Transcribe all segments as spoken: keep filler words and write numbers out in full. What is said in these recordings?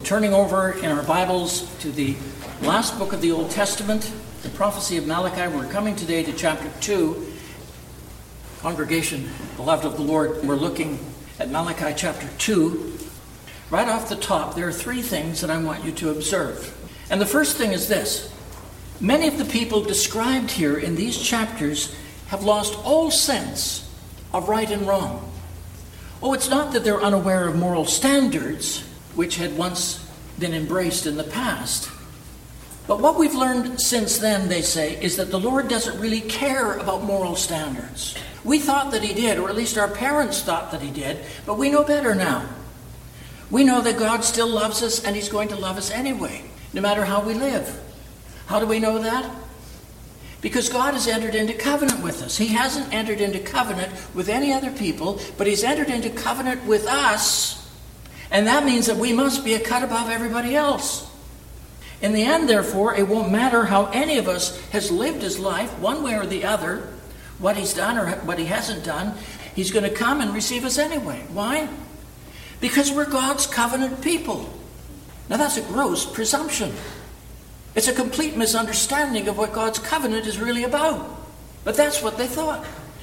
turning over in our Bibles to the last book of the Old Testament, the prophecy of Malachi. We're coming today to chapter two. Congregation, beloved of the Lord, we're looking at Malachi chapter two. Right off the top, there are three things that I want you to observe. And the first thing is this. Many of the people described here in these chapters have lost all sense of right and wrong. Oh, it's not that they're unaware of moral standards, which had once been embraced in the past. But what we've learned since then, they say, is that the Lord doesn't really care about moral standards. We thought that he did, or at least our parents thought that he did, but we know better now. We know that God still loves us, and he's going to love us anyway, no matter how we live. How do we know that? Because God has entered into covenant with us. He hasn't entered into covenant with any other people, but he's entered into covenant with us. And that means that we must be a cut above everybody else. In the end, therefore, it won't matter how any of us has lived his life, one way or the other, what he's done or what he hasn't done. He's going to come and receive us anyway. Why? Because we're God's covenant people. Now that's a gross presumption. It's a complete misunderstanding of what God's covenant is really about. But that's what they thought.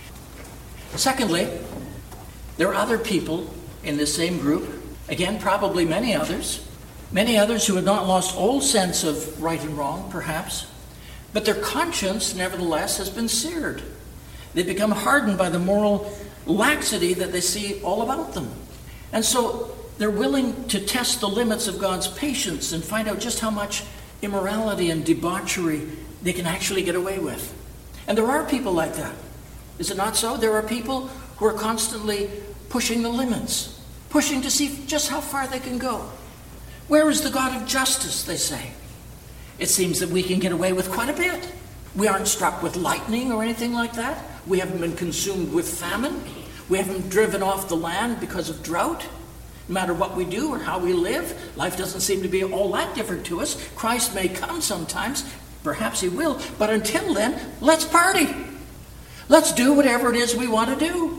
Secondly, there are other people in this same group, again, probably many others, many others who have not lost all sense of right and wrong, perhaps, but their conscience, nevertheless, has been seared. They've become hardened by the moral laxity that they see all about them. And so they're willing to test the limits of God's patience and find out just how much immorality and debauchery they can actually get away with. And there are people like that. Is it not so? There are people who are constantly pushing the limits, pushing to see just how far they can go. Where is the God of justice, they say? It seems that we can get away with quite a bit. We aren't struck with lightning or anything like that. We haven't been consumed with famine. We haven't driven off the land because of drought. No matter what we do or how we live, life doesn't seem to be all that different to us. Christ may come sometimes, perhaps he will, but until then, let's party. Let's do whatever it is we want to do.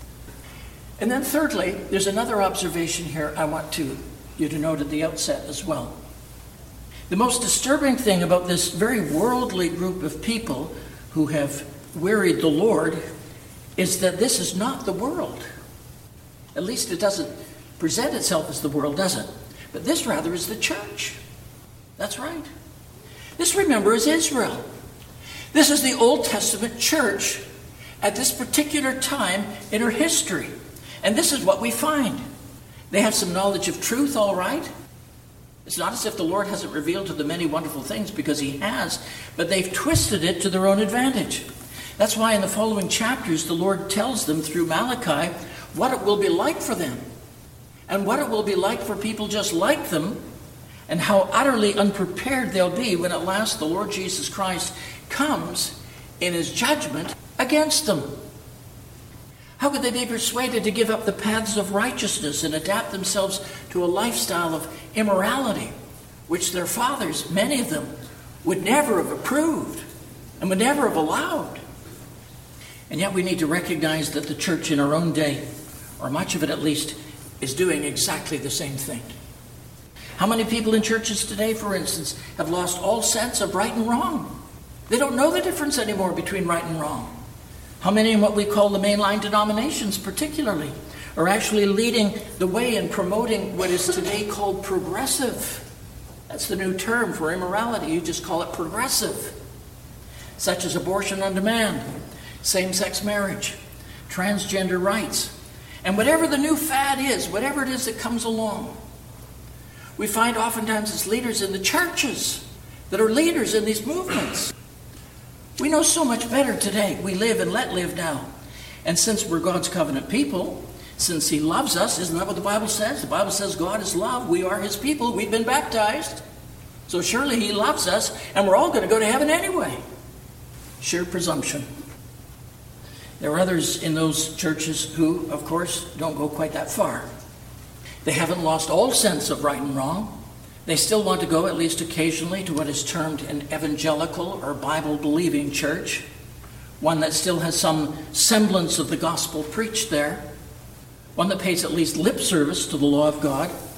And then thirdly, there's another observation here I want to, you to note at the outset as well. The most disturbing thing about this very worldly group of people who have wearied the Lord is that this is not the world. At least it doesn't present itself as the world, does it? But this rather is the church. That's right. This, remember, is Israel. This is the Old Testament church at this particular time in her history. And this is what we find. They have some knowledge of truth, all right. It's not as if the Lord hasn't revealed to them many wonderful things, because he has, but they've twisted it to their own advantage. That's why in the following chapters, the Lord tells them through Malachi what it will be like for them, and what it will be like for people just like them, and how utterly unprepared they'll be when at last the Lord Jesus Christ comes in his judgment against them. How could they be persuaded to give up the paths of righteousness and adapt themselves to a lifestyle of immorality, which their fathers, many of them, would never have approved and would never have allowed? And yet we need to recognize that the church in our own day, or much of it at least, is doing exactly the same thing. How many people in churches today, for instance, have lost all sense of right and wrong? They don't know the difference anymore between right and wrong. How many in what we call the mainline denominations particularly are actually leading the way in promoting what is today called progressive? That's the new term for immorality. You just call it progressive. Such as abortion on demand, same-sex marriage, transgender rights, and whatever the new fad is, whatever it is that comes along. We find oftentimes it's leaders in the churches that are leaders in these movements. We know so much better today. We live and let live now. And since we're God's covenant people, since he loves us, isn't that what the Bible says? The Bible says God is love. We are his people. We've been baptized. So surely he loves us, and we're all going to go to heaven anyway. Sheer presumption. There are others in those churches who, of course, don't go quite that far. They haven't lost all sense of right and wrong. They still want to go, at least occasionally, to what is termed an evangelical or Bible-believing church, one that still has some semblance of the gospel preached there, one that pays at least lip service to the law of God,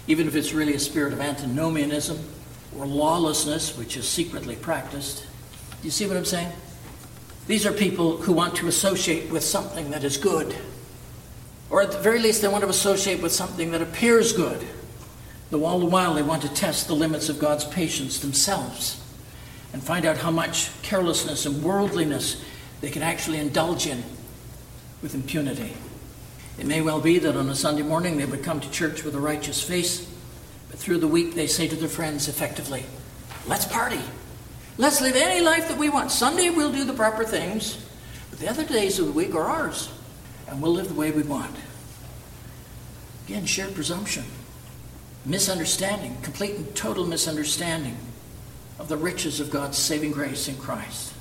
even if it's really a spirit of antinomianism or lawlessness, which is secretly practiced. Do you see what I'm saying? These are people who want to associate with something that is good. Or at the very least, they want to associate with something that appears good. Though all the while they want to test the limits of God's patience themselves and find out how much carelessness and worldliness they can actually indulge in with impunity. It may well be that on a Sunday morning they would come to church with a righteous face, but through the week they say to their friends effectively, let's party. Let's live any life that we want. Sunday we'll do the proper things, but the other days of the week are ours, and we'll live the way we want. Again, shared presumption, misunderstanding, complete and total misunderstanding of the riches of God's saving grace in Christ.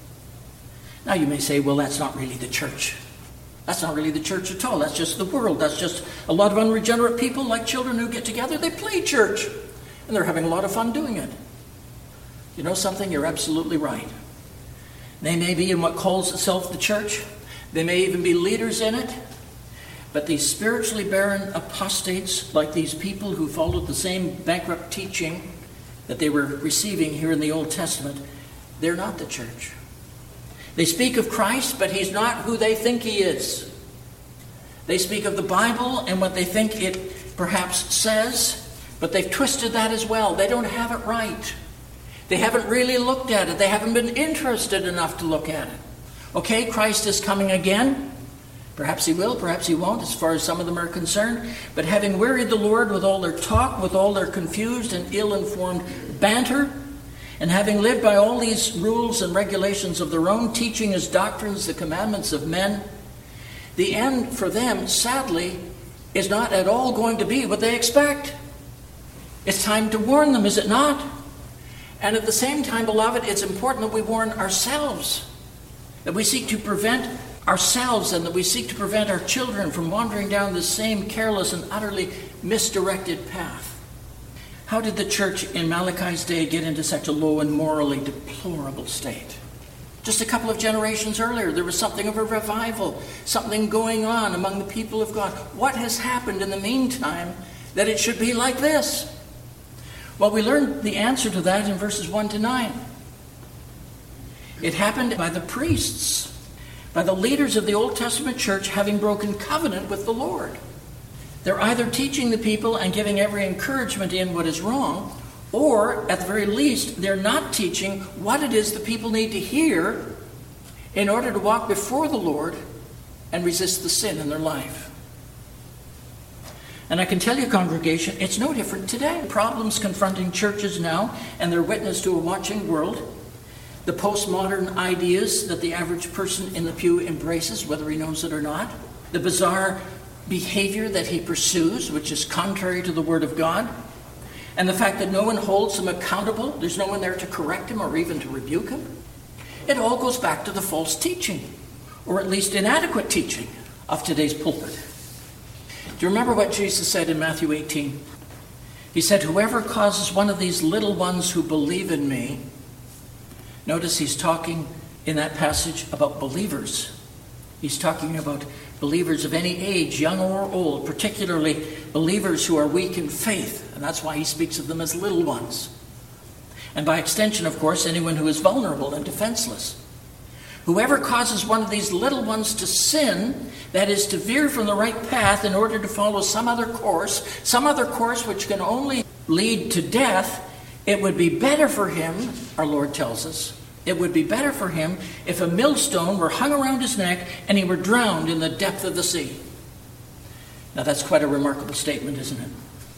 Now you may say, well, that's not really the church. That's not really the church at all. That's just the world. That's just a lot of unregenerate people like children who get together. They play church, and they're having a lot of fun doing it. You know something? You're absolutely right. They may be in what calls itself the church. They may even be leaders in it. But these spiritually barren apostates, like these people who followed the same bankrupt teaching that they were receiving here in the Old Testament, they're not the church. They speak of Christ, but he's not who they think he is. They speak of the Bible and what they think it perhaps says, but they've twisted that as well. They don't have it right. They haven't really looked at it. They haven't been interested enough to look at it. Okay, Christ is coming again. Perhaps he will, perhaps he won't, as far as some of them are concerned. But having wearied the Lord with all their talk, with all their confused and ill-informed banter, and having lived by all these rules and regulations of their own, teaching as doctrines the commandments of men, the end for them, sadly, is not at all going to be what they expect. It's time to warn them, is it not? And at the same time, beloved, it's important that we warn ourselves, that we seek to prevent ourselves and that we seek to prevent our children from wandering down the same careless and utterly misdirected path. How did the church in Malachi's day get into such a low and morally deplorable state? Just a couple of generations earlier, there was something of a revival, something going on among the people of God. What has happened in the meantime that it should be like this? Well, we learned the answer to that in verses one to nine. It happened by the priests, by the leaders of the Old Testament church having broken covenant with the Lord. They're either teaching the people and giving every encouragement in what is wrong, or at the very least, they're not teaching what it is the people need to hear in order to walk before the Lord and resist the sin in their life. And I can tell you, congregation, it's no different today. Problems confronting churches now and their witness to a watching world, the postmodern ideas that the average person in the pew embraces, whether he knows it or not, the bizarre behavior that he pursues, which is contrary to the Word of God, and the fact that no one holds him accountable, there's no one there to correct him or even to rebuke him. It all goes back to the false teaching, or at least inadequate teaching, of today's pulpit. Do you remember what Jesus said in Matthew eighteen? He said, whoever causes one of these little ones who believe in me, notice he's talking in that passage about believers. He's talking about believers of any age, young or old, particularly believers who are weak in faith. And that's why he speaks of them as little ones. And by extension, of course, anyone who is vulnerable and defenseless. Whoever causes one of these little ones to sin, that is, to veer from the right path in order to follow some other course, some other course which can only lead to death, it would be better for him, our Lord tells us, it would be better for him if a millstone were hung around his neck and he were drowned in the depth of the sea. Now that's quite a remarkable statement, isn't it?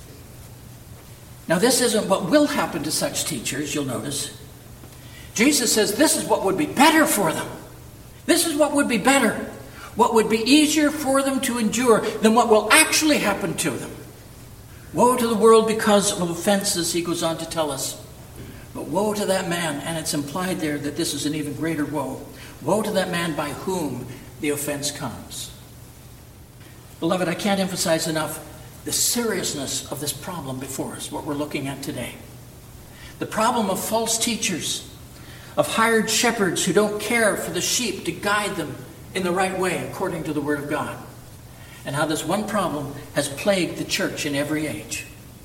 Now this isn't what will happen to such teachers, you'll notice. Jesus says this is what would be better for them. This is what would be better. What would be easier for them to endure than what will actually happen to them. Woe to the world because of offenses, he goes on to tell us. But woe to that man, and it's implied there that this is an even greater woe. Woe to that man by whom the offense comes. Beloved, I can't emphasize enough the seriousness of this problem before us, what we're looking at today. The problem of false teachers, of hired shepherds who don't care for the sheep to guide them in the right way according to the Word of God. And how this one problem has plagued the church in every age.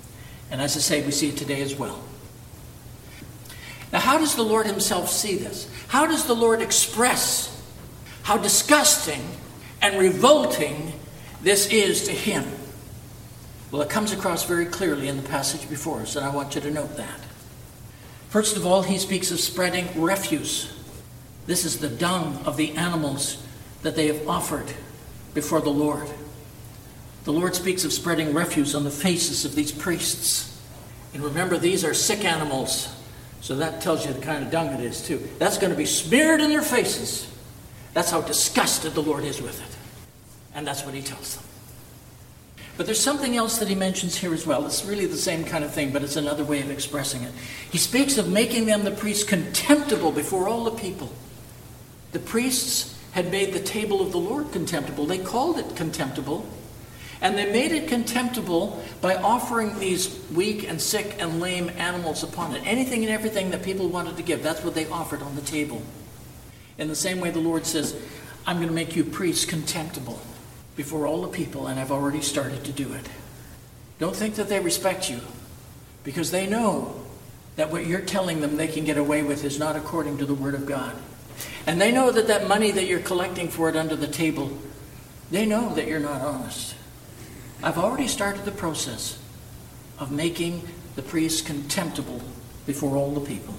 And as I say, we see it today as well. Now, how does the Lord himself see this? How does the Lord express how disgusting and revolting this is to him? Well, it comes across very clearly in the passage before us, and I want you to note that. First of all, he speaks of spreading refuse. This is the dung of the animals that they have offered before the Lord. The Lord speaks of spreading refuse on the faces of these priests. And remember, these are sick animals, so that tells you the kind of dung it is too. That's going to be smeared in their faces. That's how disgusted the Lord is with it. And that's what he tells them. But there's something else that he mentions here as well. It's really the same kind of thing, but it's another way of expressing it. He speaks of making them, the priests, contemptible before all the people. The priests had made the table of the Lord contemptible. They called it contemptible. And they made it contemptible by offering these weak and sick and lame animals upon it. Anything and everything that people wanted to give, that's what they offered on the table. In the same way, the Lord says, I'm going to make you priests contemptible before all the people, and I've already started to do it. Don't think that they respect you, because they know that what you're telling them they can get away with is not according to the Word of God. And they know that that money that you're collecting for it under the table, they know that you're not honest. I've already started the process of making the priests contemptible before all the people.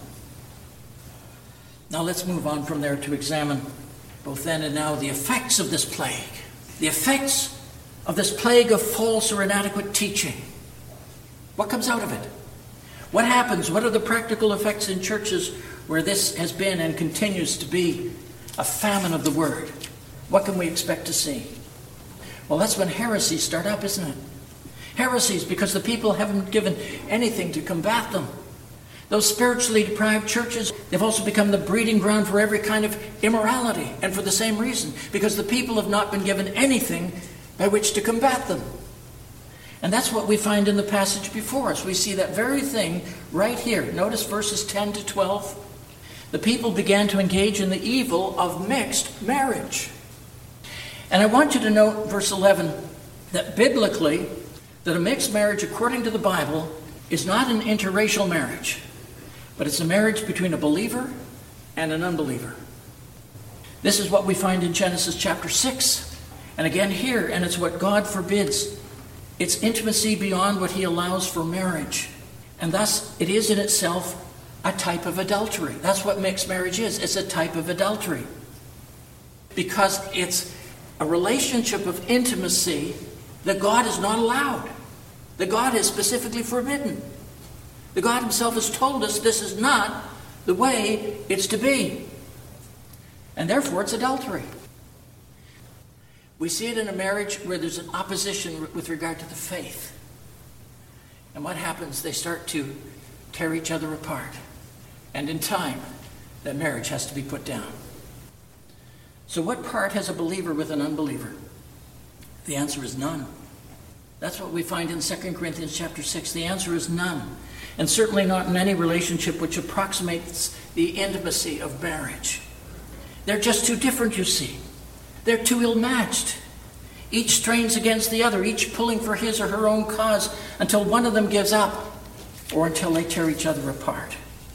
Now let's move on from there to examine both then and now the effects of this plague. The effects of this plague of false or inadequate teaching. What comes out of it? What happens? What are the practical effects in churches where this has been and continues to be a famine of the word? What can we expect to see? Well, that's when heresies start up, isn't it? Heresies, because the people haven't given anything to combat them. Those spiritually deprived churches, they've also become the breeding ground for every kind of immorality, and for the same reason, because the people have not been given anything by which to combat them. And that's what we find in the passage before us. We see that very thing right here. Notice verses ten to twelve. The people began to engage in the evil of mixed marriage. And I want you to note verse eleven, that biblically, that a mixed marriage according to the Bible is not an interracial marriage, but it's a marriage between a believer and an unbeliever. This is what we find in Genesis chapter six. And again here, and it's what God forbids. It's intimacy beyond what he allows for marriage. And thus, it is in itself a type of adultery. That's what mixed marriage is. It's a type of adultery. Because it's a relationship of intimacy that God has not allowed. That God has specifically forbidden. That God himself has told us this is not the way it's to be. And therefore it's adultery. We see it in a marriage where there's an opposition with regard to the faith. And what happens? They start to tear each other apart. And in time, that marriage has to be put down. So what part has a believer with an unbeliever? The answer is none. That's what we find in Second Corinthians chapter six. The answer is none. And certainly not in any relationship which approximates the intimacy of marriage. They're just too different, you see. They're too ill-matched. Each strains against the other, each pulling for his or her own cause until one of them gives up or until they tear each other apart.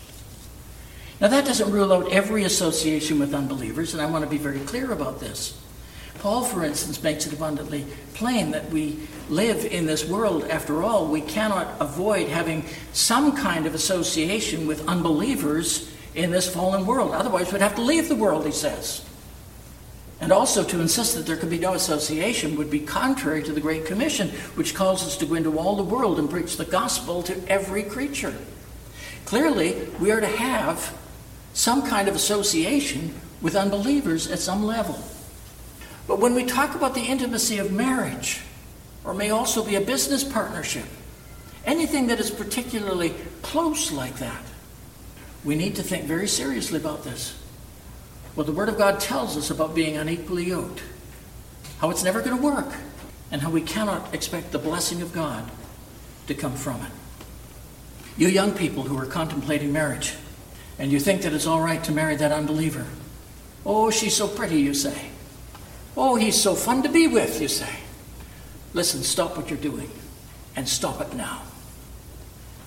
Now that doesn't rule out every association with unbelievers, and I want to be very clear about this. Paul, for instance, makes it abundantly plain that we live in this world. After all, we cannot avoid having some kind of association with unbelievers in this fallen world. Otherwise, we'd have to leave the world, he says. And also to insist that there could be no association would be contrary to the Great Commission, which calls us to go into all the world and preach the gospel to every creature. Clearly, we are to have some kind of association with unbelievers at some level. But when we talk about the intimacy of marriage, or may also be a business partnership, anything that is particularly close like that, we need to think very seriously about this. What the Word of God tells us about being unequally yoked, how it's never going to work, and how we cannot expect the blessing of God to come from it. You young people who are contemplating marriage, and you think that it's all right to marry that unbeliever. Oh, she's so pretty, you say. Oh, he's so fun to be with, you say. Listen, stop what you're doing, and stop it now.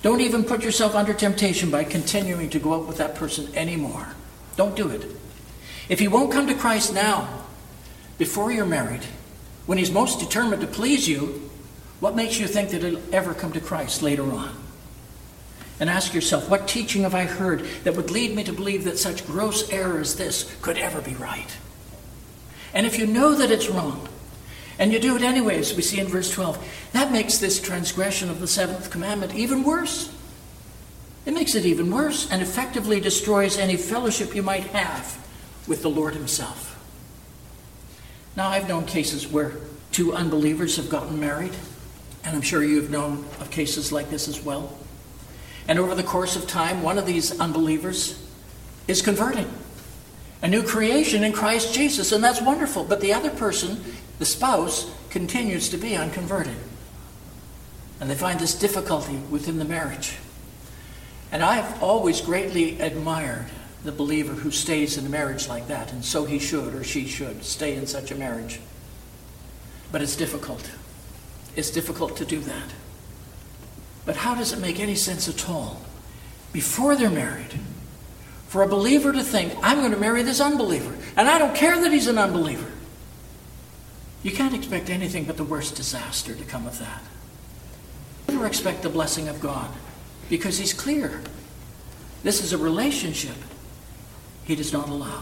Don't even put yourself under temptation by continuing to go out with that person anymore. Don't do it. If he won't come to Christ now, before you're married, when he's most determined to please you, what makes you think that he'll ever come to Christ later on? And ask yourself, what teaching have I heard that would lead me to believe that such gross error as this could ever be right? And if you know that it's wrong, and you do it anyways, we see in verse twelve, that makes this transgression of the seventh commandment even worse. It makes it even worse and effectively destroys any fellowship you might have with the Lord himself. Now, I've known cases where two unbelievers have gotten married, and I'm sure you've known of cases like this as well. And over the course of time, one of these unbelievers is converted. A new creation in Christ Jesus, and that's wonderful. But the other person, the spouse, continues to be unconverted. And they find this difficulty within the marriage. And I've always greatly admired the believer who stays in a marriage like that, and so he should or she should stay in such a marriage. But it's difficult. It's difficult to do that. But how does it make any sense at all, before they're married, for a believer to think, I'm going to marry this unbeliever, and I don't care that he's an unbeliever? You can't expect anything but the worst disaster to come of that. Never expect the blessing of God, because he's clear. This is a relationship he does not allow.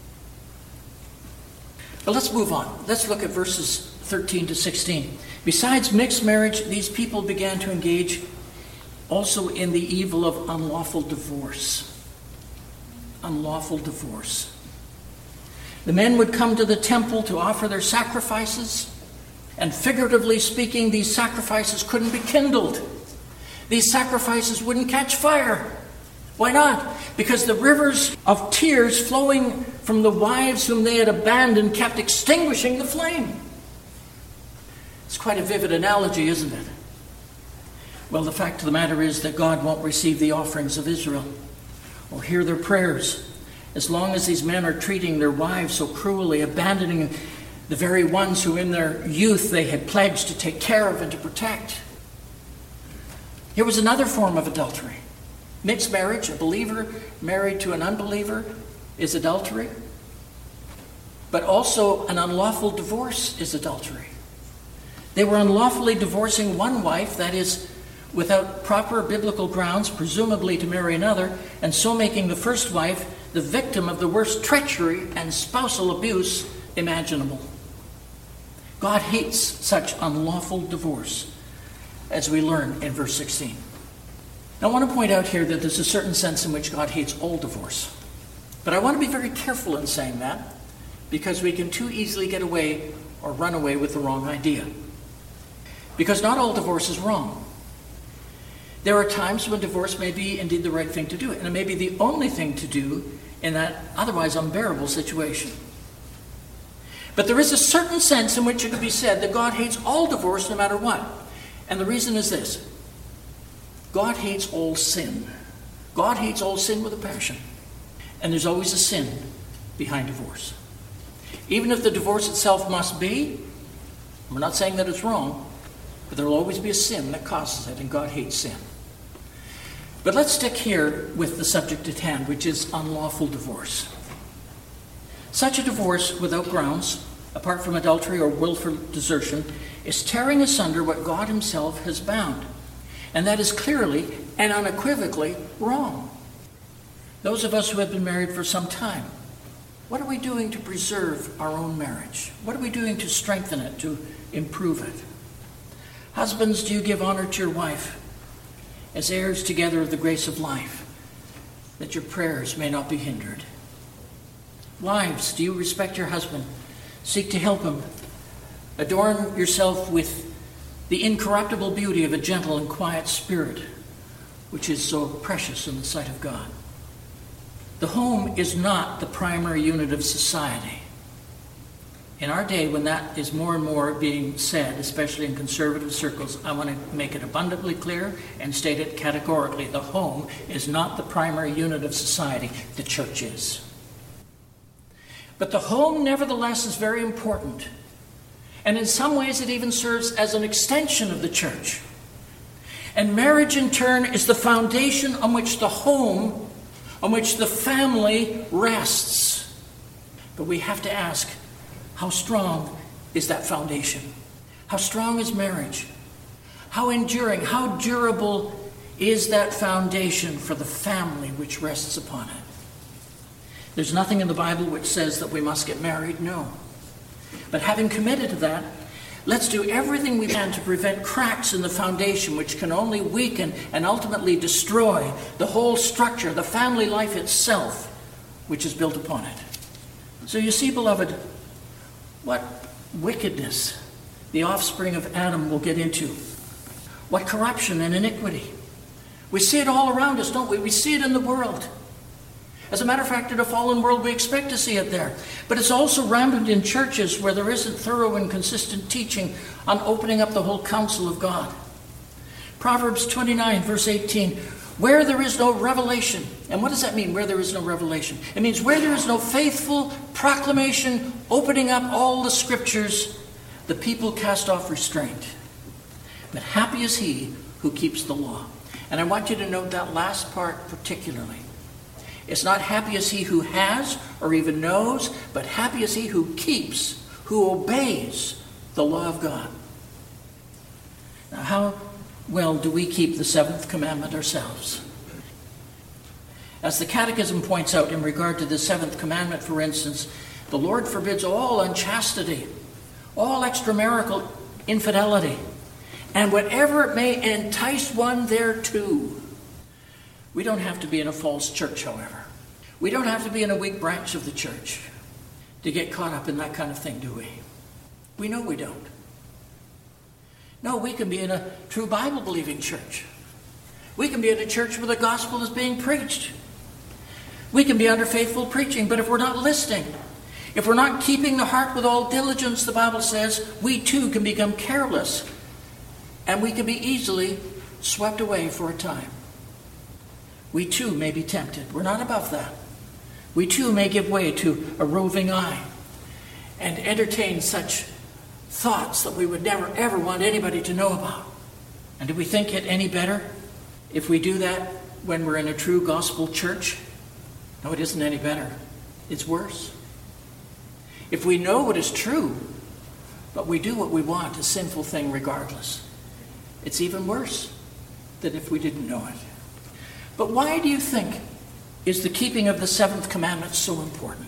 But let's move on. Let's look at verses thirteen to sixteen. Besides mixed marriage, these people began to engage also in the evil of unlawful divorce. Unlawful divorce. The men would come to the temple to offer their sacrifices, and figuratively speaking, these sacrifices couldn't be kindled. These sacrifices wouldn't catch fire. Why not? Because the rivers of tears flowing from the wives whom they had abandoned kept extinguishing the flame. It's quite a vivid analogy, isn't it? Well, the fact of the matter is that God won't receive the offerings of Israel or hear their prayers as long as these men are treating their wives so cruelly, abandoning the very ones who in their youth they had pledged to take care of and to protect. Here was another form of adultery. Mixed marriage, a believer married to an unbeliever, is adultery. But also an unlawful divorce is adultery. They were unlawfully divorcing one wife, that is, without proper biblical grounds, presumably to marry another, and so making the first wife the victim of the worst treachery and spousal abuse imaginable. God hates such unlawful divorce, as we learn in verse sixteen. Now, I want to point out here that there's a certain sense in which God hates all divorce. But I want to be very careful in saying that, because we can too easily get away or run away with the wrong idea. Because not all divorce is wrong. There are times when divorce may be indeed the right thing to do, and it may be the only thing to do in that otherwise unbearable situation. But there is a certain sense in which it could be said that God hates all divorce no matter what. And the reason is this. God hates all sin. God hates all sin with a passion. And there's always a sin behind divorce. Even if the divorce itself must be, we're not saying that it's wrong, but there will always be a sin that causes it, and God hates sin. But let's stick here with the subject at hand, which is unlawful divorce. Such a divorce without grounds, apart from adultery or willful desertion, is tearing asunder what God himself has bound. And that is clearly and unequivocally wrong. Those of us who have been married for some time, what are we doing to preserve our own marriage? What are we doing to strengthen it, to improve it? Husbands, do you give honor to your wife as heirs together of the grace of life, that your prayers may not be hindered? Wives, do you respect your husband? Seek to help him. Adorn yourself with the incorruptible beauty of a gentle and quiet spirit, which is so precious in the sight of God. The home is not the primary unit of society. In our day, when that is more and more being said, especially in conservative circles, I want to make it abundantly clear and state it categorically. The home is not the primary unit of society. The church is. But the home, nevertheless, is very important. And in some ways, it even serves as an extension of the church. And marriage, in turn, is the foundation on which the home, on which the family rests. But we have to ask, how strong is that foundation? How strong is marriage? How enduring, how durable is that foundation for the family which rests upon it? There's nothing in the Bible which says that we must get married, no. But having committed to that, let's do everything we can to prevent cracks in the foundation which can only weaken and ultimately destroy the whole structure, the family life itself, which is built upon it. So you see, beloved, what wickedness the offspring of Adam will get into. What corruption and iniquity. We see it all around us, don't we? We see it in the world. As a matter of fact, in a fallen world, we expect to see it there. But it's also rampant in churches where there isn't thorough and consistent teaching on opening up the whole counsel of God. Proverbs twenty-nine, verse eighteen, where there is no revelation. And what does that mean, where there is no revelation? It means where there is no faithful proclamation, opening up all the scriptures, the people cast off restraint. But happy is he who keeps the law. And I want you to note that last part particularly. It's not happy is he who has or even knows, but happy is he who keeps, who obeys the law of God. Now, how well do we keep the seventh commandment ourselves? As the Catechism points out in regard to the seventh commandment, for instance, the Lord forbids all unchastity, all extramarital infidelity, and whatever may entice one thereto. We don't have to be in a false church, however. We don't have to be in a weak branch of the church to get caught up in that kind of thing, do we? We know we don't. No, we can be in a true Bible-believing church. We can be in a church where the gospel is being preached. We can be under faithful preaching, but if we're not listening, if we're not keeping the heart with all diligence, the Bible says, we too can become careless, and we can be easily swept away for a time. We too may be tempted. We're not above that. We too may give way to a roving eye and entertain such thoughts that we would never ever want anybody to know about. And do we think it any better if we do that when we're in a true gospel church? No, it isn't any better. It's worse. If we know what is true, but we do what we want, a sinful thing regardless, it's even worse than if we didn't know it. But why do you think is the keeping of the seventh commandment so important?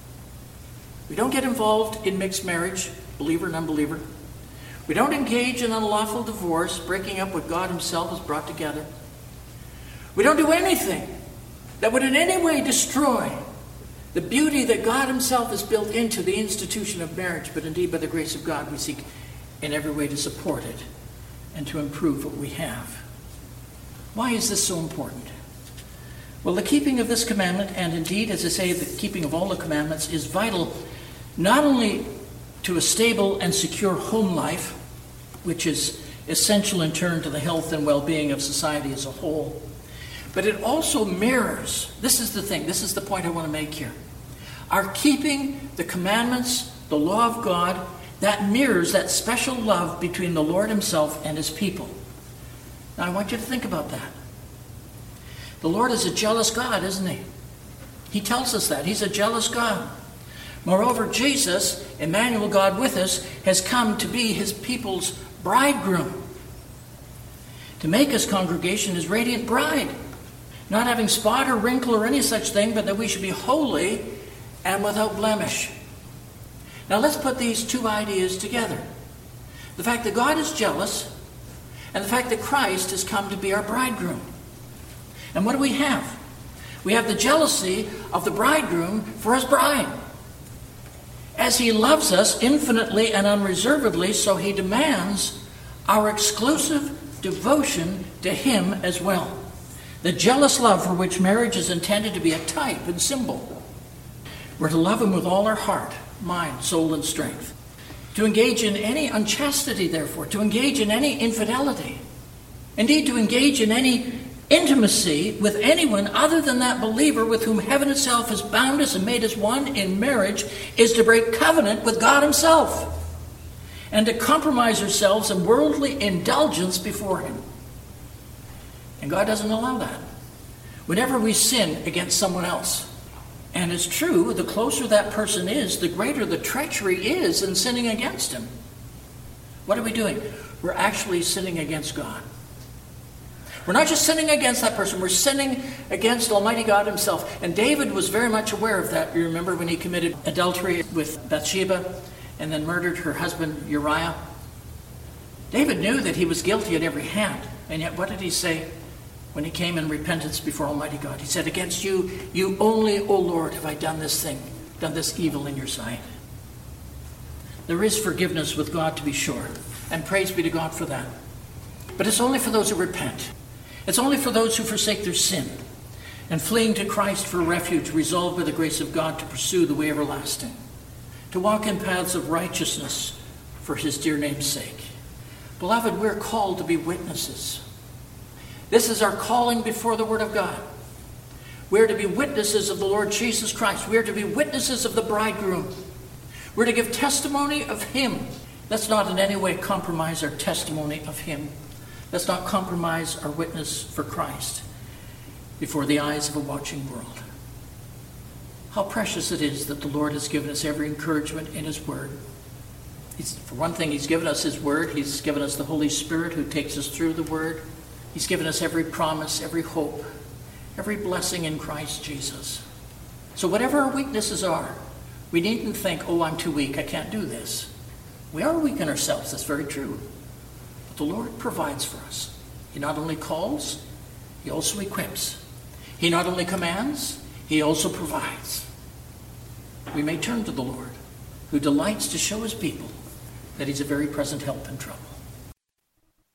We don't get involved in mixed marriage, believer and unbeliever. We don't engage in unlawful divorce, breaking up what God himself has brought together. We don't do anything that would in any way destroy the beauty that God himself has built into the institution of marriage, but indeed by the grace of God we seek in every way to support it and to improve what we have. Why is this so important? Well, the keeping of this commandment, and indeed, as I say, the keeping of all the commandments, is vital not only to a stable and secure home life, which is essential in turn to the health and well-being of society as a whole, but it also mirrors, this is the thing, this is the point I want to make here, our keeping the commandments, the law of God, that mirrors that special love between the Lord himself and his people. Now, I want you to think about that. The Lord is a jealous God, isn't he? He tells us that. He's a jealous God. Moreover, Jesus, Emmanuel, God with us, has come to be his people's bridegroom, to make his congregation his radiant bride, not having spot or wrinkle or any such thing, but that we should be holy and without blemish. Now let's put these two ideas together. The fact that God is jealous and the fact that Christ has come to be our bridegroom. And what do we have? We have the jealousy of the bridegroom for his bride. As he loves us infinitely and unreservedly, so he demands our exclusive devotion to him as well. The jealous love for which marriage is intended to be a type and symbol. We're to love him with all our heart, mind, soul, and strength. To engage in any unchastity, therefore, to engage in any infidelity, indeed to engage in any intimacy with anyone other than that believer with whom heaven itself has bound us and made us one in marriage, is to break covenant with God himself and to compromise ourselves in worldly indulgence before him. And God doesn't allow that. Whenever we sin against someone else, and it's true, the closer that person is, the greater the treachery is in sinning against him. What are we doing? We're actually sinning against God. We're not just sinning against that person, we're sinning against Almighty God himself. And David was very much aware of that. You remember when he committed adultery with Bathsheba and then murdered her husband Uriah? David knew that he was guilty at every hand. And yet what did he say when he came in repentance before Almighty God? He said, against you, you only, O Lord, have I done this thing, done this evil in your sight. There is forgiveness with God, to be sure. And praise be to God for that. But it's only for those who repent. It's only for those who forsake their sin and fleeing to Christ for refuge, resolved by the grace of God to pursue the way everlasting, to walk in paths of righteousness for his dear name's sake. Beloved, we're called to be witnesses. This is our calling before the Word of God. We're to be witnesses of the Lord Jesus Christ. We're to be witnesses of the bridegroom. We're to give testimony of him. Let's not in any way compromise our testimony of him. Let's not compromise our witness for Christ before the eyes of a watching world. How precious it is that the Lord has given us every encouragement in his word. He's, for one thing, he's given us his word. He's given us the Holy Spirit who takes us through the word. He's given us every promise, every hope, every blessing in Christ Jesus. So whatever our weaknesses are, we needn't think, oh, I'm too weak, I can't do this. We are weak in ourselves, that's very true. But the Lord provides for us. He not only calls, he also equips. He not only commands, he also provides. We may turn to the Lord, who delights to show his people that he's a very present help in trouble.